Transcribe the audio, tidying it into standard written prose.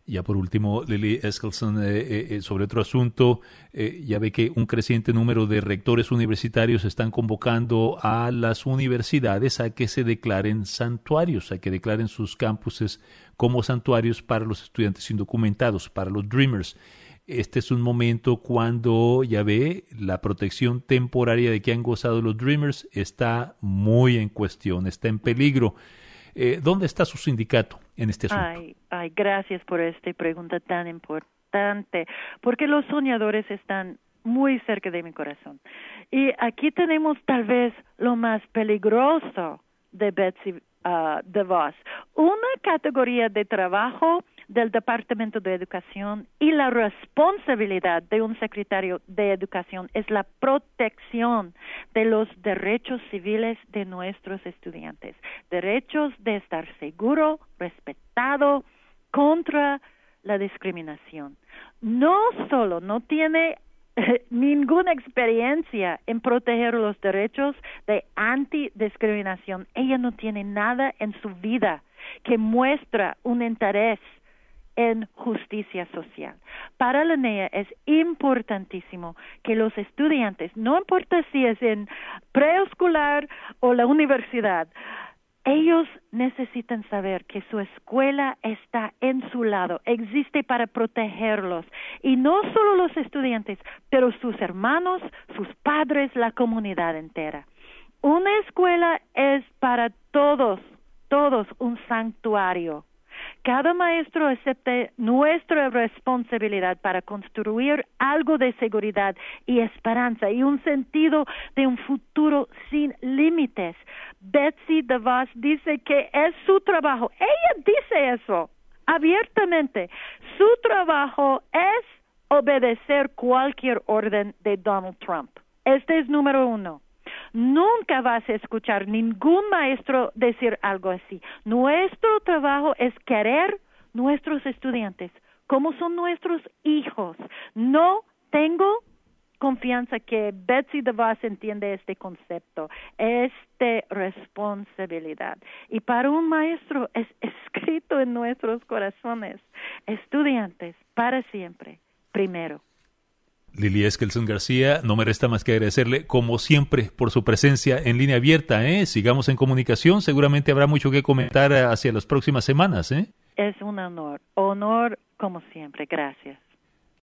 Ya por último, Lily Eskelsen, sobre otro asunto, ya ve que un creciente número de rectores universitarios están convocando a las universidades a que se declaren santuarios, a que declaren sus campuses como santuarios para los estudiantes indocumentados, para los Dreamers. Este es un momento cuando, ya ve, la protección temporaria de que han gozado los Dreamers está muy en cuestión, está en peligro. ¿Dónde está su sindicato en este asunto? Gracias por esta pregunta tan importante, porque los soñadores están muy cerca de mi corazón. Y aquí tenemos tal vez lo más peligroso de Betsy DeVos, una categoría de trabajo del Departamento de Educación, y la responsabilidad de un secretario de Educación es la protección de los derechos civiles de nuestros estudiantes, derechos de estar seguro, respetado, contra la discriminación. No solo no tiene ninguna experiencia en proteger los derechos de antidiscriminación, ella no tiene nada en su vida que muestra un interés en justicia social. Para la NEA es importantísimo que los estudiantes, no importa si es en preescolar o la universidad, ellos necesitan saber que su escuela está en su lado, existe para protegerlos, y no solo los estudiantes, pero sus hermanos, sus padres, la comunidad entera. Una escuela es para todos un santuario. Cada maestro acepta nuestra responsabilidad para construir algo de seguridad y esperanza y un sentido de un futuro sin límites. Betsy DeVos dice que es su trabajo. Ella dice eso abiertamente. Su trabajo es obedecer cualquier orden de Donald Trump. Este es número uno. Nunca vas a escuchar ningún maestro decir algo así. Nuestro trabajo es querer nuestros estudiantes como son nuestros hijos. No tengo confianza que Betsy DeVos entiende este concepto, esta responsabilidad. Y para un maestro es escrito en nuestros corazones. Estudiantes, para siempre, primero. Lily Eskelsen García, no me resta más que agradecerle, como siempre, por su presencia en Línea Abierta. Sigamos en comunicación, seguramente habrá mucho que comentar hacia las próximas semanas. Es un honor como siempre. Gracias.